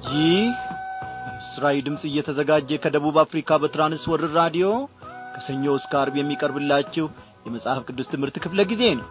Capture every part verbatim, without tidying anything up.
ይህ እስራኤል ድምጽ እየተዘጋጀ ከደቡብ አፍሪካ በትራንስ ወርልድ ራዲዮ ከሰኞ እስከ ዓርብ የሚቀርብላችሁ የመጽሐፍ ቅዱስ ትምህርት ክፍለ ጊዜ ነው።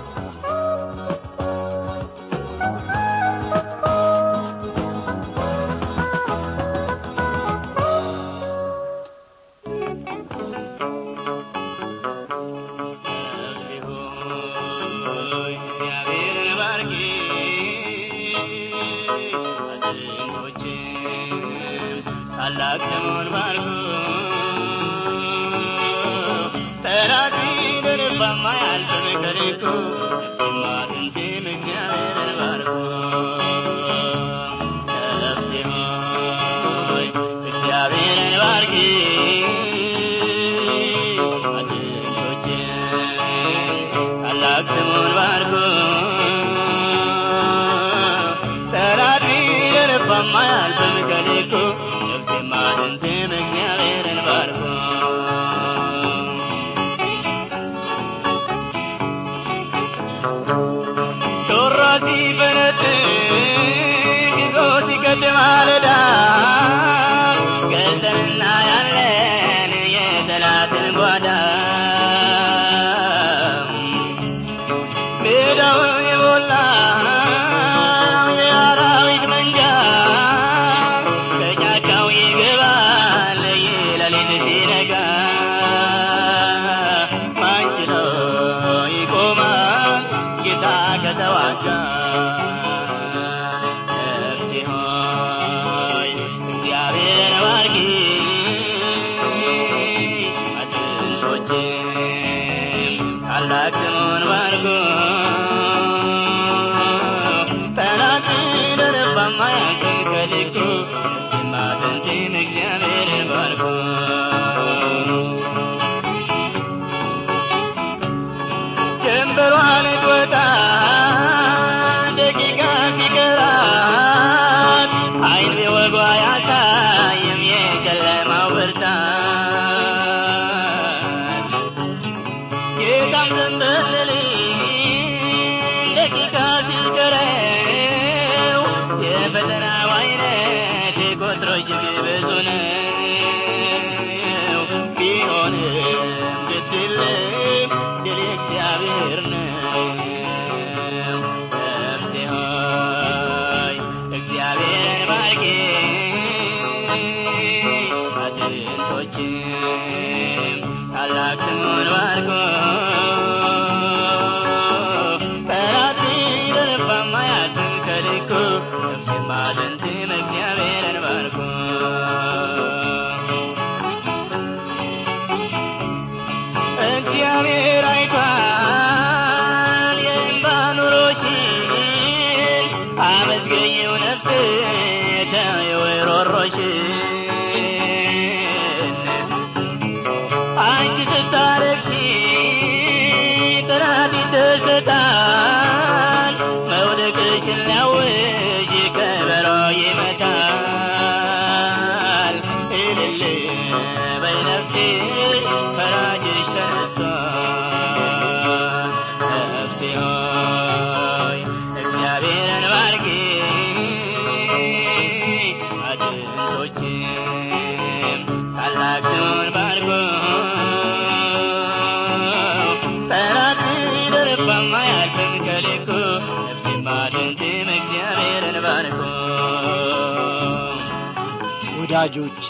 ወዳጆቼ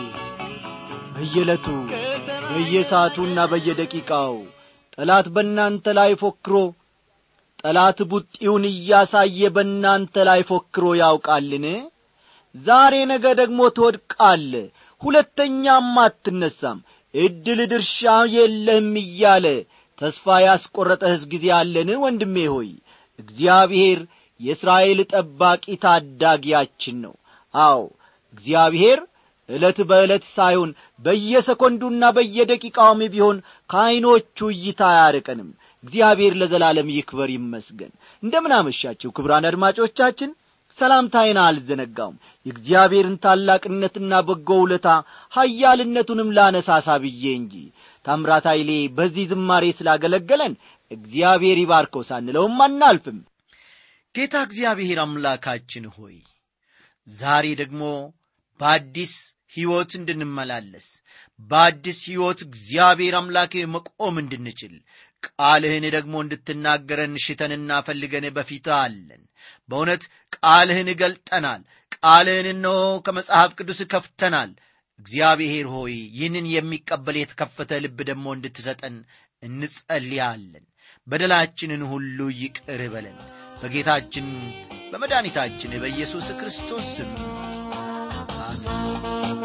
በየለቱ በየሰዓቱና በየደቂቃው ጠላት በእናንተ ላይ ፎክሮ ጠላት ቡጢውን ያሳየ በእናንተ ላይ ፎክሮ ያውቃልን? ዛሬ ነገ ደግሞ ትወድቃለ፣ ሁለተኛም አትነሳም፣ እድል ድርሻ የለም እያለ ተስፋ ያስቆረጠህስ ጊዜ አለን? ወንድሜ ሆይ እግዚአብሔር የእስራኤል ጠባቂ ታዳጊያችን ነው። አዎ እግዚአብሔር ዕለት በዕለት ሳይሆን በየሰኮንዱና በየደቂቃውም ቢሆን ከዓይኖቹ እይታ አያርቀንም። እግዚአብሔር ለዘላለም ይክበር ይመስገን። እንደምን አመሻችሁ ክቡራን አድማጮቻችን። ሰላምታዬን አልዘነጋውም። የእግዚአብሔርን ታላቅነትና በጎ ውለታ ኃያልነቱንም ላነሳሳ ብዬ እንጂ ታምራት ኃይሌ በዚህ ዝማሬ ስላገለገለን እግዚአብሔር ይባርከው ሳንለውም አናልፍም። ጌታ እግዚአብሔር አምላካችን ሆይ ዛሬ ደግሞ በአዲስ ሕይወት እንድንመላለስ በአዲስ ሕይወት እግዚአብሔር አምላኬ መቆም እንድንችል ቃልህን ደግሞ እንድትናገረን ሽተንና ፈልገን በፊት አለን። በእውነት ቃልህን ገልጠናል። ቃልህን ነው ከመጽሐፍ ቅዱስ ከፍተናል። እግዚአብሔር ሆይ ይህንን የሚቀበል የተከፈተ ልብ ደግሞ እንድትሰጠን እንጸልያለን። በደላችንን ሁሉ ይቅር በለን በጌታችን በመድኃኒታችን በኢየሱስ ክርስቶስ ስም አሜን።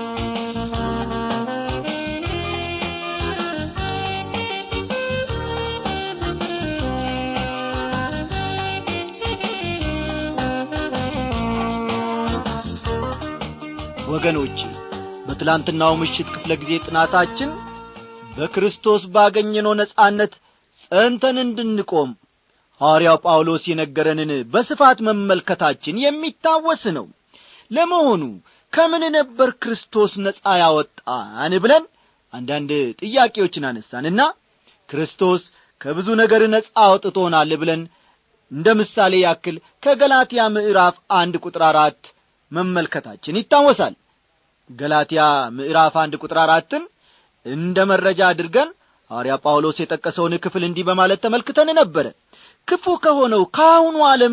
ወገኖች በትላንትናው ምሽት ክፍለ ጊዜ ጥናታችን በክርስቶስ ባገኘነው ነጻነት ጸንተን እንድንቆም ሐዋርያው ጳውሎስ የነገረንን በስፋት መመልከታችን የሚታወስ ነው። ለመሆኑ ከምን ነበር ክርስቶስ ነጻ ያወጣን ብለን አንዳንድ ጥያቄዎችን አነሳንና ክርስቶስ ከብዙ ነገር ነጻ አውጥቶናል ብለን እንደ ምሳሌ ያክል ከገላትያ ምዕራፍ አንድ ቁጥር አራት መመልከታችን ይታወሳል። ገላትያ ምዕራፍ አንድ ቁጥር አራትን እንደ መረጃ አድርገን ሐዋርያ ጳውሎስ የጠቀሰውን ክፍል እንዲህ በማለት ተመልክተን ነበር። ክፉ ከሆነው ከአሁኑ ዓለም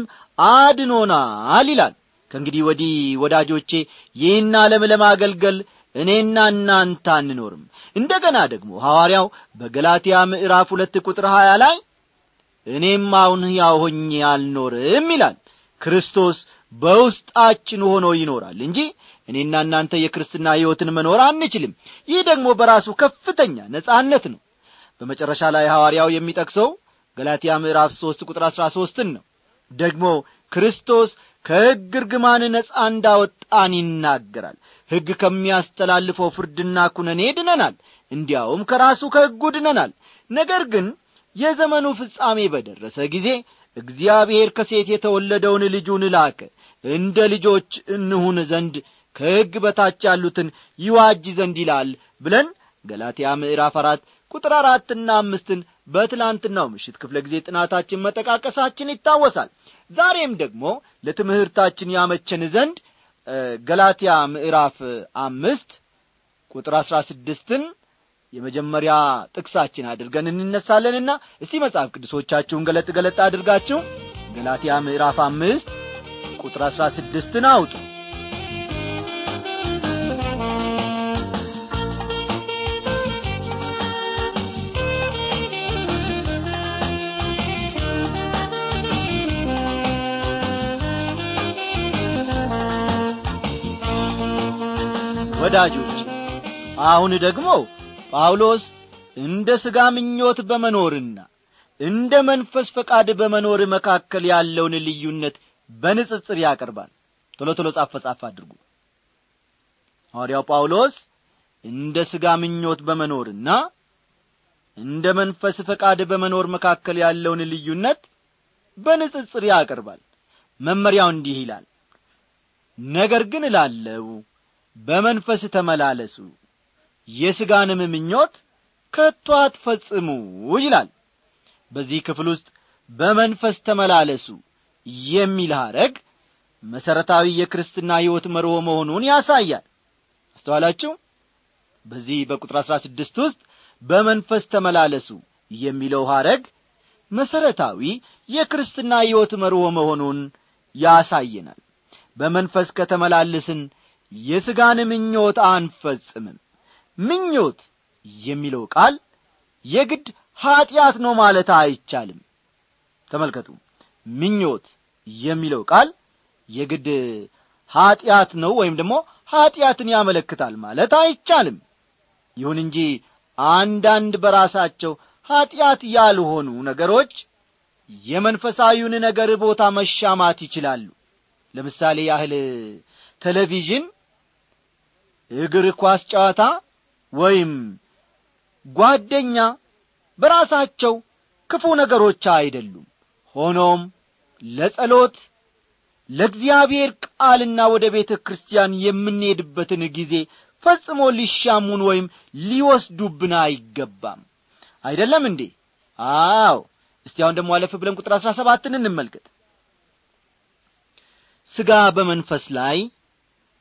አድኖናል ይላል። ከእንግዲህ ወዲህ ወዳጆቼ ይህን ዓለም ለማገልገል እኔና እናንተ አንኖርም። እንደገና ደግሞ ሐዋርያው በገላትያ ምዕራፍ ሁለት ቁጥር ሀያ ላይ እኔም አሁን ሕያው ሆኜ አልኖርም ይላል። ክርስቶስ በውስጣችን ሆኖ ይኖራል እንጂ እኔና እናንተ የክርስትና ሕይወትን መኖር አንችልም። ይህ ደግሞ በራሱ ከፍተኛ ነጻነት ነው። በመጨረሻ ላይ ሐዋርያው የሚጠቅሰው ገላትያ ምዕራፍ ሶስት ቁጥር አስራ ሶስት ነው። ደግሞ ክርስቶስ ከሕግ እርግማን ነጻ እንዳወጣን ይናገራል። ሕግ ከሚያስተላልፈው ፍርድና ኩነኔ ድነናል፣ እንዲያውም ከራሱ ከሕጉ ድነናል። ነገር ግን የዘመኑ ፍጻሜ በደረሰ ጊዜ እግዚአብሔር ከሴት የተወለደውን ልጁን ላከ፣ እንደ ልጆች እንሁን ዘንድ ከሕግ በታች ያሉትን ይዋጅ ዘንድ ይላል ብለን ገላትያ ምዕራፍ አራት ቁጥር አራትና አምስትን በትላንትናው ምሽት ክፍለ ጊዜ ጥናታችን መጠቃቀሳችን ይታወሳል። ዛሬም ደግሞ ለትምህርታችን ያመቸን ዘንድ ገላትያ ምዕራፍ አምስት ቁጥር አስራ ስድስትን የመጀመሪያ ጥቅሳችን አድርገን እንነሳለንና እስቲ መጽሐፍ ቅዱሶቻችሁን ገለጥ ገለጥ አድርጋችሁ ገላትያ ምዕራፍ አምስት ቁጥር አስራ ስድስትን አውጡ። ወዳጆች አሁን ደግሞ ጳውሎስ እንደ ሥጋ ምኞት በመኖርና እንደ መንፈስ ፈቃድ በመኖር መካከል ያለውን ልዩነት በንጽጽር ያቀርባል። ቶሎ ቶሎ ጻፍ ጻፍ አድርጉ። ሐዋርያው ጳውሎስ እንደ ሥጋ ምኞት በመኖርና እንደ መንፈስ ፈቃድ በመኖር መካከል ያለውን ልዩነት በንጽጽር ያቀርባል። መመሪያው እንዲህ ይላል፣ ነገር ግን እላለሁ በመንፈስ ተመላለሱ፣ የሥጋንም ምኞት ከቶ አትፈጽሙ ይላል። በዚህ ክፍል ውስጥ በመንፈስ ተመላለሱ የሚል ሐረግ መሰረታዊ የክርስትና ሕይወት መርሆ መሆኑን ያሳያል። አስተዋላችሁ? በዚህ በቁጥር አስራ ስድስት ውስጥ በመንፈስ ተመላለሱ የሚለው ሐረግ መሰረታዊ የክርስትና ሕይወት መርሆ መሆኑን ያሳየናል። በመንፈስ ከተመላለስን የሥጋን ምኞት አንፈጽምም። ምኞት የሚለው ቃል የግድ ኀጢአት ነው ማለት አይቻልም። ተመልከቱ፣ ምኞት የሚለው ቃል የግድ ኀጢአት ነው ወይም ደግሞ ኀጢአትን ያመለክታል ማለት አይቻልም። ይሁን እንጂ አንዳንድ በራሳቸው ኀጢአት ያልሆኑ ነገሮች የመንፈሳዊውን ነገር ቦታ መሻማት ይችላሉ። ለምሳሌ ያህል ቴሌቪዥን፣ እግር ኳስ ጨዋታ ወይም ጓደኛ በራሳቸው ክፉ ነገሮች አይደሉም። ሆኖም ለጸሎት ለእግዚአብሔር ቃልና ወደ ቤተ ክርስቲያን የምንሄድበትን ጊዜ ፈጽሞ ሊሻሙን ወይም ሊወስዱብን አይገባም። አይደለም እንዴ? አዎ። እስቲ አሁን ደግሞ አለፍ ብለን ቁጥር አስራ ሰባትን እንመልከት። ሥጋ በመንፈስ ላይ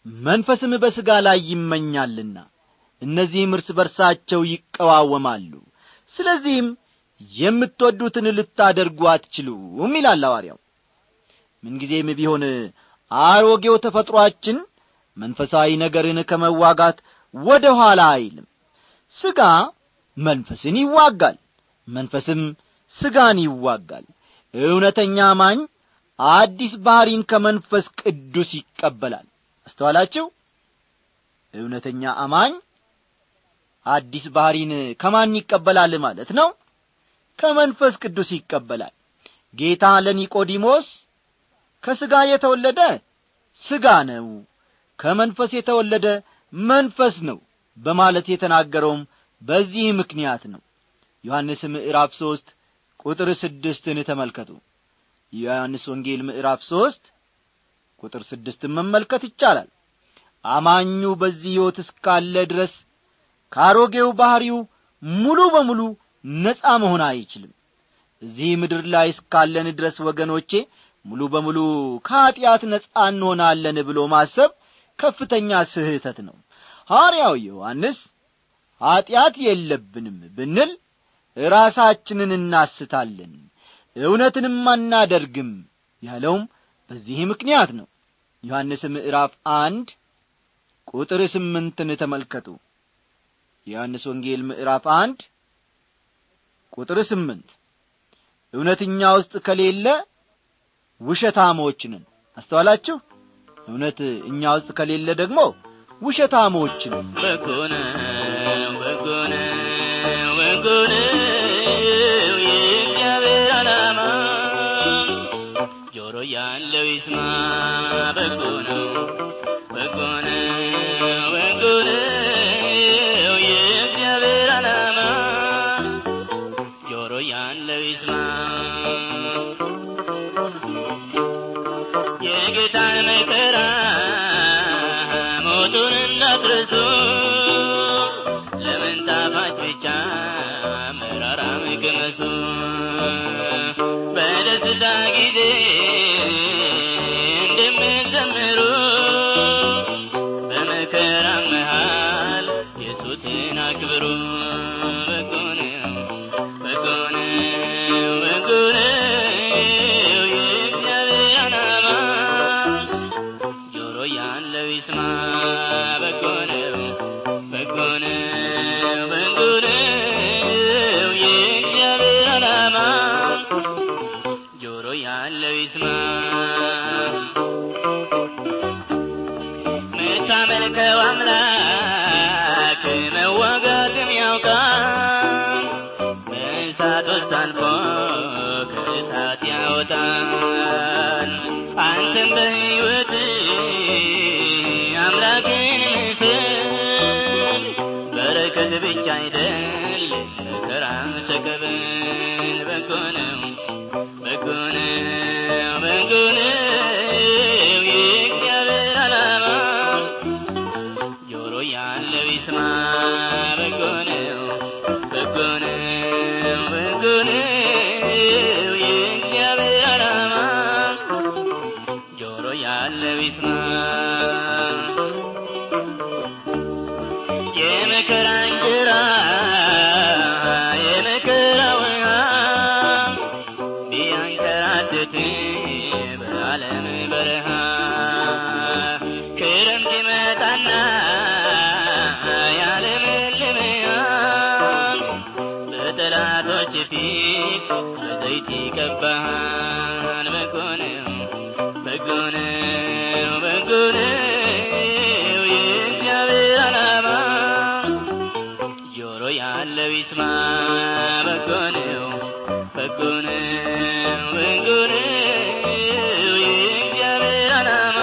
መንፈስም በሥጋ ላይ ይመኛልና እነዚህም እርስ በርሳቸው ይቀዋወማሉ። ስለዚህም የምትወዱትን ልታደርጉ አትችሉም ይላል ሐዋርያው። ምንጊዜም ቢሆን አሮጌው ተፈጥሮአችን መንፈሳዊ ነገርን ከመዋጋት ወደ ኋላ አይልም። ሥጋ መንፈስን ይዋጋል፣ መንፈስም ሥጋን ይዋጋል። እውነተኛ አማኝ አዲስ ባሕሪን ከመንፈስ ቅዱስ ይቀበላል። አስተዋላችሁ? እውነተኛ አማኝ አዲስ ባሕሪን ከማን ይቀበላል ማለት ነው? ከመንፈስ ቅዱስ ይቀበላል። ጌታ ለኒቆዲሞስ ከሥጋ የተወለደ ሥጋ ነው፣ ከመንፈስ የተወለደ መንፈስ ነው በማለት የተናገረውም በዚህ ምክንያት ነው። ዮሐንስ ምዕራፍ ሦስት ቁጥር ስድስትን ተመልከቱ። ዮሐንስ ወንጌል ምዕራፍ ሦስት ቁጥር ስድስትን መመልከት ይቻላል። አማኙ በዚህ ሕይወት እስካለ ድረስ ከአሮጌው ባሕሪው ሙሉ በሙሉ ነፃ መሆን አይችልም። እዚህ ምድር ላይ እስካለን ድረስ ወገኖቼ ሙሉ በሙሉ ከኀጢአት ነፃ እንሆናለን ብሎ ማሰብ ከፍተኛ ስህተት ነው። ሐዋርያው ዮሐንስ ኀጢአት የለብንም ብንል ራሳችንን እናስታለን፣ እውነትንም አናደርግም ያለውም በዚህ ምክንያት ነው። ዮሐንስ ምዕራፍ አንድ ቁጥር ስምንትን ተመልከቱ። ዮሐንስ ወንጌል ምዕራፍ አንድ ቁጥር ስምንት እውነተኛ ውስጥ ከሌለ ውሸታሞች ነን። አስተዋላችሁ? እውነት እኛ ውስጥ ከሌለ ደግሞ ውሸታሞች ነን። በጎነ በጎነ በጎነ የእግዚአብሔር ዓላማ ጆሮ ያለው ይስማ። በጎነ በጎነ በጎነ የእግዚአብሔር ዓላማ ጆሮ ያለው ይስማ። የጌታን መከራ ሞቱን እንዳትረሱ፣ ለምን ጣፋጭ ብቻ መራራም ቅመሱ። በደስታ ጊዜ እንደምትዘምሩ በመከራ መሃል ኢየሱስን አክብሩ። በጎነ በጎነ በጎነ የእግዚአብሔር ዓላማ ጆሮ ያለው ይስማ። በጎነ በጎነ በጎነ የእግዚአብሔር ዓላማ ጆሮ ያለው ይስማ። ምታመልከው አምላክ መዋጋትም ያውቃል፣ በእሳት ውስጥ አልፎ ከእሳት ያወጣል። አንተም በሕይወት አምላክን ምስል፣ በረከት ብቻ አይደል መከራም ተቀበል። በጎነ በጎነ በጎነ የእግዚአብሔር ዓላማ ጆሮ ያለው ይስማ። በጎነ በጎነ በጎነ የእግዚአብሔር ዓላማ ጆሮ ያለው ይስማ። የመከራ እንጀራ የመከራ ውሃ ቢያንከራትት በዓለም በረሃ፣ ክረምት ይመጣና ያለመልምሃል፣ በጠላቶች ፊት በዘይት ይቀባሃል። በጎነ በጎነ በጎነ የእግዚአብሔር ዓላማ ጆሮ ያለው ይስማ። በጎነ በጎነ በጎነ የእግዚአብሔር ዓላማ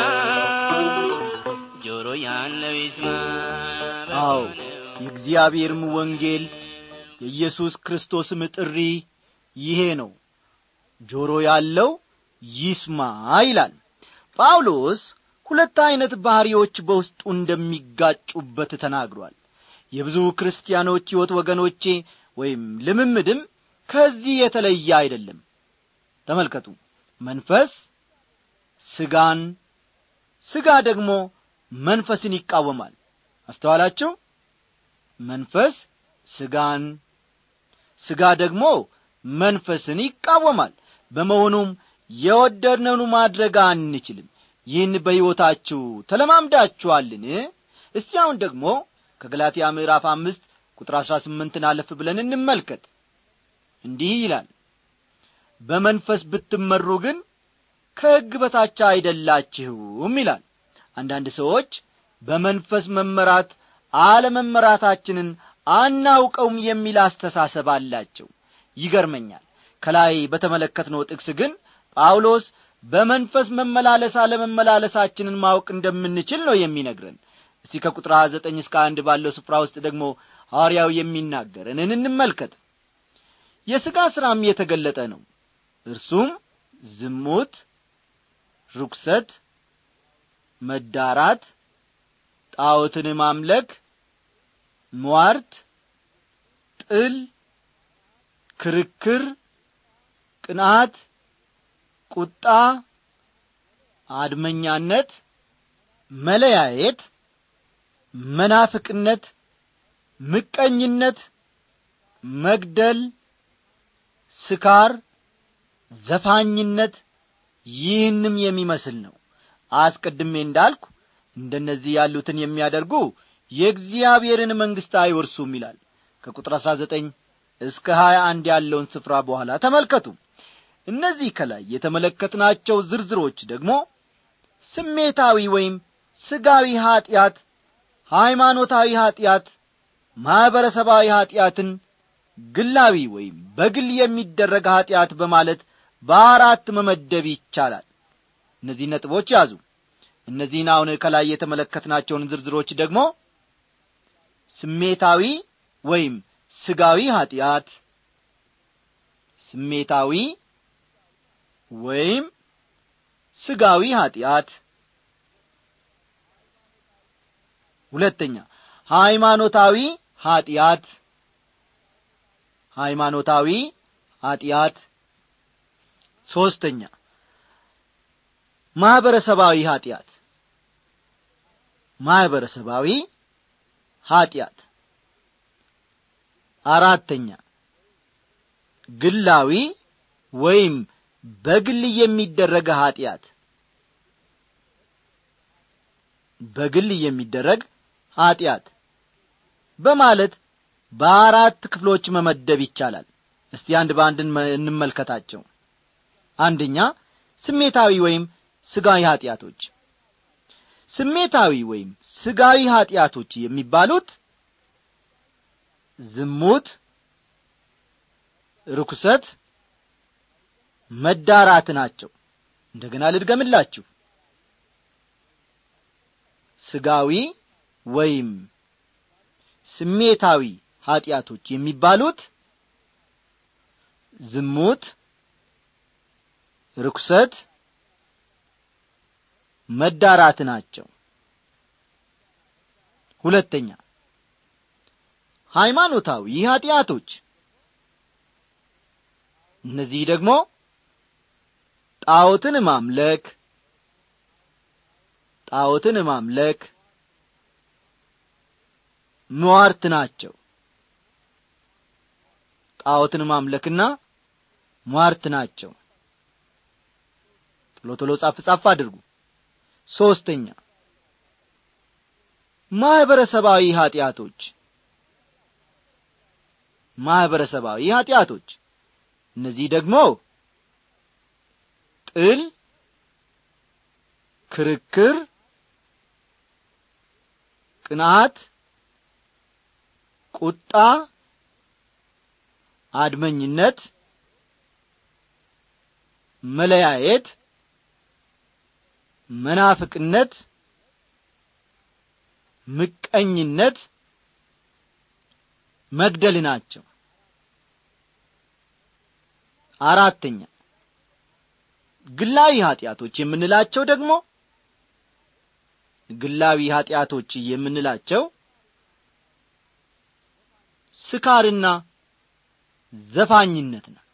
ጆሮ ያለው ይስማ። አዎ የእግዚአብሔርም ወንጌል የኢየሱስ ክርስቶስም ጥሪ ይሄ ነው። ጆሮ ያለው ይስማ ይላል። ጳውሎስ ሁለት አይነት ባህሪዎች በውስጡ እንደሚጋጩበት ተናግሯል። የብዙ ክርስቲያኖች ሕይወት ወገኖቼ ወይም ልምምድም ከዚህ የተለየ አይደለም። ተመልከቱ፣ መንፈስ ሥጋን፣ ሥጋ ደግሞ መንፈስን ይቃወማል። አስተዋላችሁ? መንፈስ ሥጋን፣ ሥጋ ደግሞ መንፈስን ይቃወማል። በመሆኑም የወደድነውን ማድረግ አንችልም። ይህን በሕይወታችሁ ተለማምዳችኋልን? እስቲ አሁን ደግሞ ከገላትያ ምዕራፍ አምስት ቁጥር አሥራ ስምንትን አለፍ ብለን እንመልከት። እንዲህ ይላል፣ በመንፈስ ብትመሩ ግን ከሕግ በታች አይደላችሁም ይላል። አንዳንድ ሰዎች በመንፈስ መመራት አለመመራታችንን አናውቀውም የሚል አስተሳሰብ አላቸው። ይገርመኛል። ከላይ በተመለከትነው ጥቅስ ግን ጳውሎስ በመንፈስ መመላለስ አለመመላለሳችንን ማወቅ እንደምንችል ነው የሚነግረን። እስቲ ከቁጥር ሃያ ዘጠኝ እስከ አንድ ባለው ስፍራ ውስጥ ደግሞ ሐዋርያው የሚናገረንን እንመልከት። የሥጋ ሥራም የተገለጠ ነው፣ እርሱም ዝሙት፣ ርኵሰት፣ መዳራት፣ ጣዖትን ማምለክ፣ ሟርት፣ ጥል፣ ክርክር፣ ቅንዓት፣ ቁጣ፣ አድመኛነት፣ መለያየት፣ መናፍቅነት፣ ምቀኝነት፣ መግደል፣ ስካር፣ ዘፋኝነት ይህንም የሚመስል ነው። አስቀድሜ እንዳልኩ እንደነዚህ ያሉትን የሚያደርጉ የእግዚአብሔርን መንግሥት አይወርሱም ይላል። ከቁጥር አሥራ ዘጠኝ እስከ ሃያ አንድ ያለውን ስፍራ በኋላ ተመልከቱ። እነዚህ ከላይ የተመለከትናቸው ዝርዝሮች ደግሞ ስሜታዊ ወይም ሥጋዊ ኀጢአት፣ ሃይማኖታዊ ኀጢአት፣ ማኅበረሰባዊ ኀጢአትን፣ ግላዊ ወይም በግል የሚደረግ ኀጢአት በማለት በአራት መመደብ ይቻላል። እነዚህ ነጥቦች ያዙ። እነዚህን አሁን ከላይ የተመለከትናቸውን ዝርዝሮች ደግሞ ስሜታዊ ወይም ሥጋዊ ኀጢአት፣ ስሜታዊ ወይም ሥጋዊ ኀጢአት፣ ሁለተኛ ሃይማኖታዊ ኀጢአት፣ ሃይማኖታዊ ኀጢአት፣ ሦስተኛ ማኅበረሰባዊ ኀጢአት፣ ማኅበረሰባዊ ኀጢአት፣ አራተኛ ግላዊ ወይም በግል የሚደረግ ኀጢአት፣ በግል የሚደረግ ኀጢአት በማለት በአራት ክፍሎች መመደብ ይቻላል። እስቲ አንድ በአንድ እንመልከታቸው። አንደኛ ስሜታዊ ወይም ሥጋዊ ኀጢአቶች። ስሜታዊ ወይም ሥጋዊ ኀጢአቶች የሚባሉት ዝሙት፣ ርኵሰት፣ መዳራት ናቸው። እንደገና ልድገምላችሁ። ሥጋዊ ወይም ስሜታዊ ኀጢአቶች የሚባሉት ዝሙት፣ ርኵሰት፣ መዳራት ናቸው። ሁለተኛ ሃይማኖታዊ ኀጢአቶች። እነዚህ ደግሞ ጣዖትን ማምለክ፣ ጣዖትን ማምለክ፣ ሟርት ናቸው። ጣዖትን ማምለክና ሟርት ናቸው። ቶሎ ቶሎ ጻፍ ጻፍ አድርጉ። ሦስተኛ ማኅበረሰባዊ ኀጢአቶች። ማኅበረሰባዊ ኀጢአቶች እነዚህ ደግሞ ጥል፣ ክርክር፣ ቅንዓት፣ ቁጣ፣ አድመኝነት፣ መለያየት፣ መናፍቅነት፣ ምቀኝነት፣ መግደል ናቸው። አራተኛ ግላዊ ኀጢአቶች የምንላቸው ደግሞ ግላዊ ኀጢአቶች የምንላቸው ስካርና ዘፋኝነት ነው።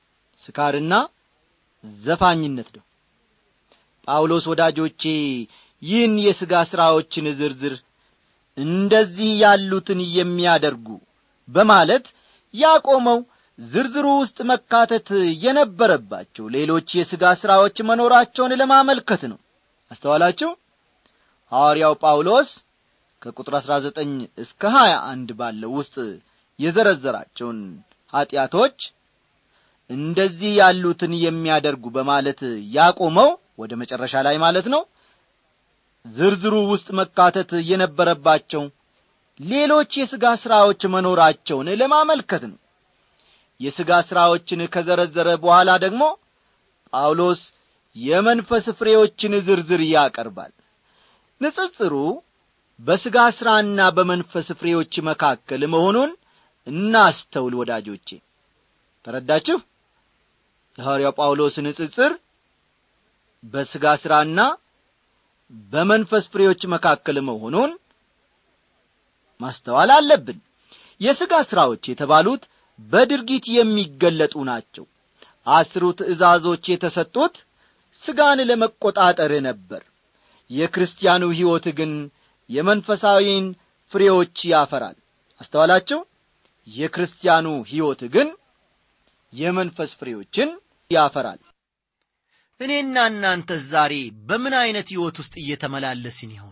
ስካርና ዘፋኝነት ነው። ጳውሎስ ወዳጆቼ ይህን የሥጋ ሥራዎችን ዝርዝር እንደዚህ ያሉትን የሚያደርጉ በማለት ያቆመው ዝርዝሩ ውስጥ መካተት የነበረባቸው ሌሎች የሥጋ ሥራዎች መኖራቸውን ለማመልከት ነው። አስተዋላችሁ? ሐዋርያው ጳውሎስ ከቁጥር አሥራ ዘጠኝ እስከ ሃያ አንድ ባለው ውስጥ የዘረዘራቸውን ኀጢአቶች እንደዚህ ያሉትን የሚያደርጉ በማለት ያቆመው ወደ መጨረሻ ላይ ማለት ነው ዝርዝሩ ውስጥ መካተት የነበረባቸው ሌሎች የሥጋ ሥራዎች መኖራቸውን ለማመልከት ነው። የሥጋ ሥራዎችን ከዘረዘረ በኋላ ደግሞ ጳውሎስ የመንፈስ ፍሬዎችን ዝርዝር ያቀርባል። ንጽጽሩ በሥጋ ሥራና በመንፈስ ፍሬዎች መካከል መሆኑን እናስተውል ወዳጆቼ። ተረዳችሁ? የሐዋርያው ጳውሎስ ንጽጽር በሥጋ ሥራና በመንፈስ ፍሬዎች መካከል መሆኑን ማስተዋል አለብን። የሥጋ ሥራዎች የተባሉት በድርጊት የሚገለጡ ናቸው። አስሩ ትእዛዞች የተሰጡት ሥጋን ለመቆጣጠር ነበር። የክርስቲያኑ ሕይወት ግን የመንፈሳዊን ፍሬዎች ያፈራል። አስተዋላችሁ? የክርስቲያኑ ሕይወት ግን የመንፈስ ፍሬዎችን ያፈራል። እኔና እናንተ ዛሬ በምን አይነት ሕይወት ውስጥ እየተመላለስን ይሆን?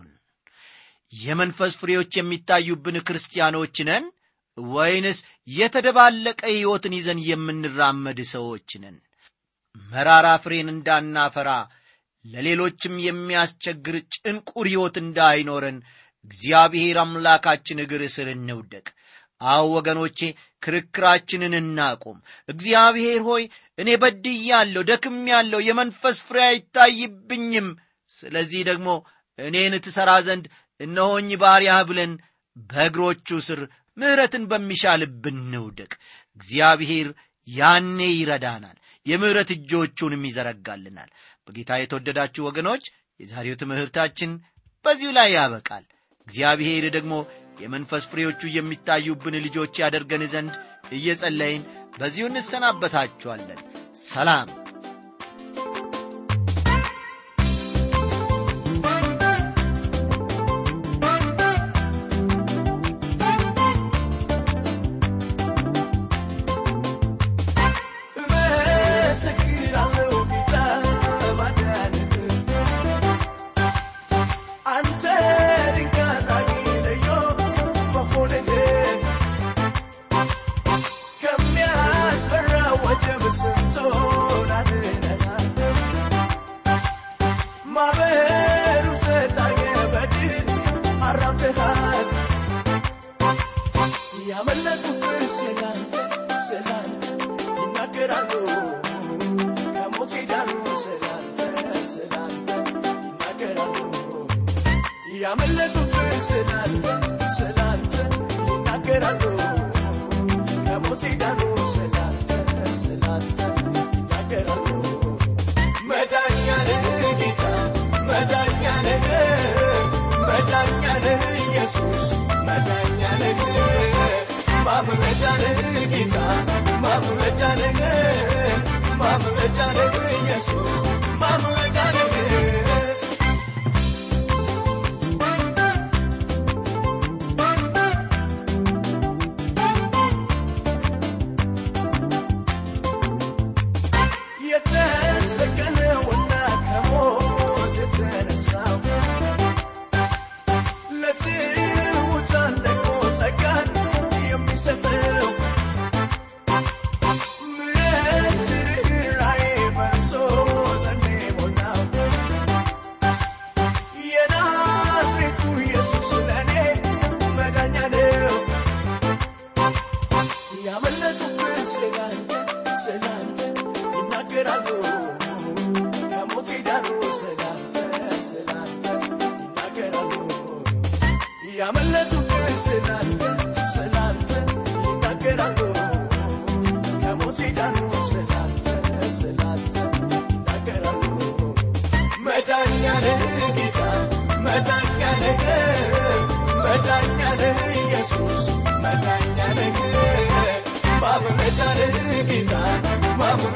የመንፈስ ፍሬዎች የሚታዩብን ክርስቲያኖች ነን ወይንስ የተደባለቀ ሕይወትን ይዘን የምንራመድ ሰዎች ነን? መራራ ፍሬን እንዳናፈራ ለሌሎችም የሚያስቸግር ጭንቁር ሕይወት እንዳይኖረን እግዚአብሔር አምላካችን እግር ስር እንውደቅ። አዎ ወገኖቼ፣ ክርክራችንን እናቆም። እግዚአብሔር ሆይ እኔ በድያለሁ፣ ደክሜያለሁ፣ የመንፈስ ፍሬ አይታይብኝም፣ ስለዚህ ደግሞ እኔን ትሠራ ዘንድ እነሆኝ ባሪያህ ብለን በእግሮቹ ስር ምሕረትን በሚሻ ልብ እንውደቅ። እግዚአብሔር ያኔ ይረዳናል፣ የምሕረት እጆቹንም ይዘረጋልናል። በጌታ የተወደዳችሁ ወገኖች፣ የዛሬው ትምህርታችን በዚሁ ላይ ያበቃል። እግዚአብሔር ደግሞ የመንፈስ ፍሬዎቹ የሚታዩብን ልጆች ያደርገን ዘንድ እየጸለይን በዚሁ እንሰናበታችኋለን። ሰላም።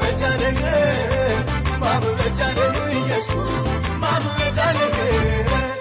Jesus, Mama,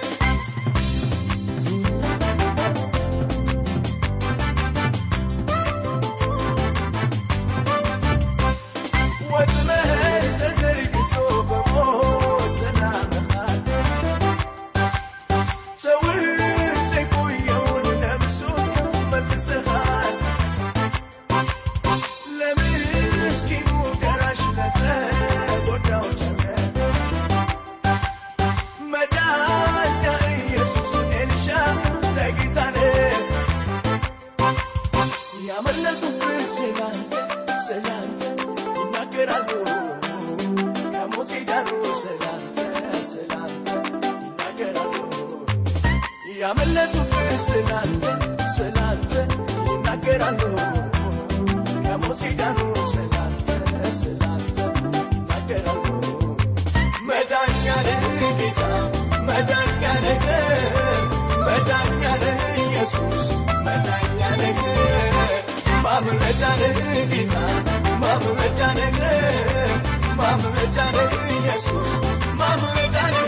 ያመለጡብህ ስላንተ ስላንተ ይናገራሉ ከሞት ዳኑ ስላንተ ስላንተ ይናገራሉ መዳኛ ነህ ጌታ መዳኛ ነህ መዳኛ ነህ ኢየሱስ መዳኛ ነህ ማምለጫ ነህ ጌታ ማምለጫ ነህ ማምለጫ ነህ ኢየሱስ ማምለጫ ነህ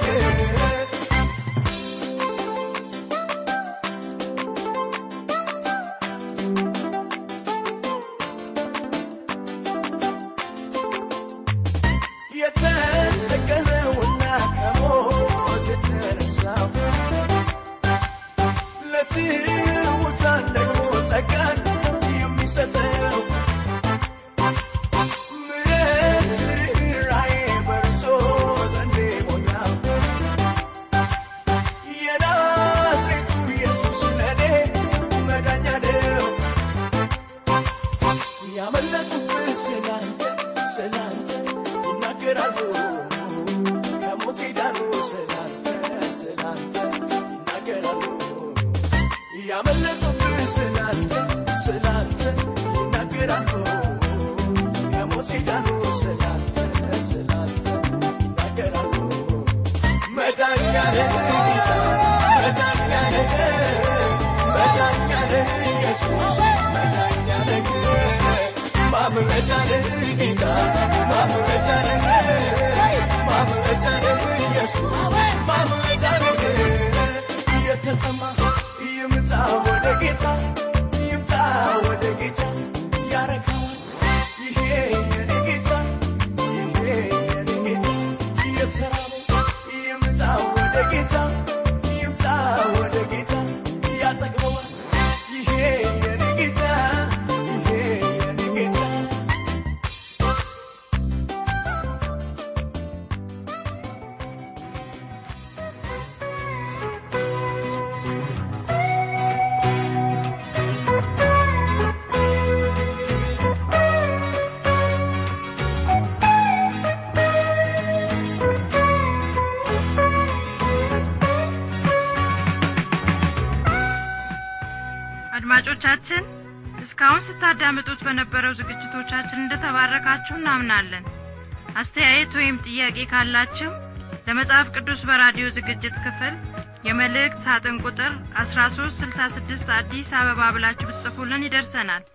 አድማጮቻችን እስካሁን ስታዳምጡት በነበረው ዝግጅቶቻችን እንደተባረካችሁ እናምናለን። አስተያየት ወይም ጥያቄ ካላችሁ ለመጽሐፍ ቅዱስ በራዲዮ ዝግጅት ክፍል የመልእክት ሳጥን ቁጥር አስራ ሶስት ስልሳ ስድስት አዲስ አበባ ብላችሁ ብትጽፉልን ይደርሰናል።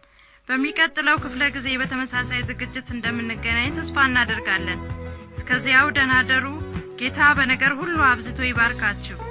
በሚቀጥለው ክፍለ ጊዜ በተመሳሳይ ዝግጅት እንደምንገናኝ ተስፋ እናደርጋለን። እስከዚያው ደህና ደሩ። ጌታ በነገር ሁሉ አብዝቶ ይባርካችሁ።